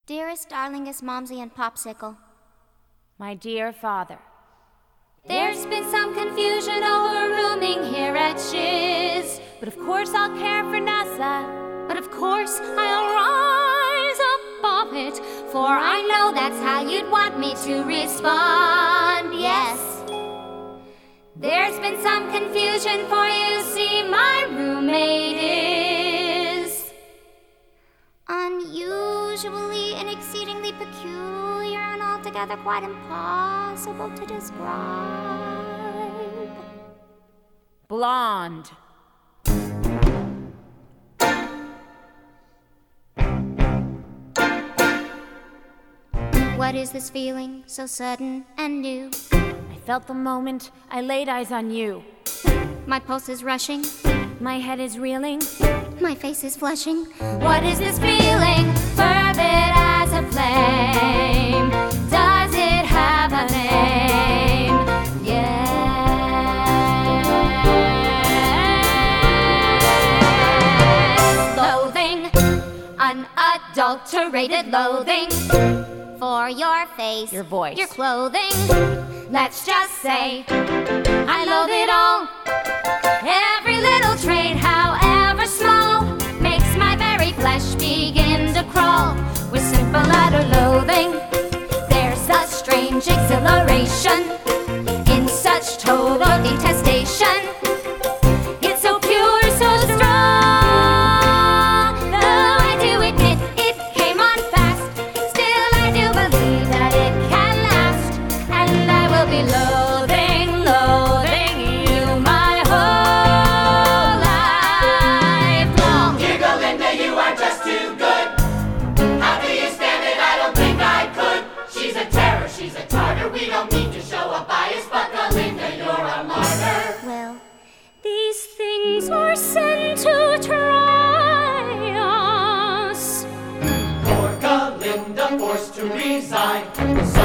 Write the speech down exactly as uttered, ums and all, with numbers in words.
Dearest, darlingest Momsy and Popsicle. My dear father. There's been some confusion over rooming here at Shiz, but of course I'll care for NASA. But of course I'll rise above it, for I know that's how you'd want me to respond. Yes. There's been some confusion, for you see my roommate is unusually and exceedingly peculiar and altogether quite impossible to describe. Blonde. What is this feeling so sudden and new? I felt the moment I laid eyes on you. My pulse is rushing, my head is reeling, my face is flushing. What is this feeling, fervid as a flame? Does it have a name? Yes. Loathing, unadulterated loathing for your face, your voice, your clothing. Let's just say I loathe it all. Every little trait, however small, makes my very flesh begin to crawl. With simple utter loathing, there's a strange exhilaration in such total detestation. It's so pure, so strong. Though I do admit it came on fast, still I do believe that it can last. And I will be loathing, loathing you my whole life long. Dear Galinda, you are just too good. How do you stand it? I don't think I could. She's a terror, she's a tartar. We don't mean to show a bias, but Galinda, you're a martyr. Well, these things were sent to try us. Poor Galinda forced to resign.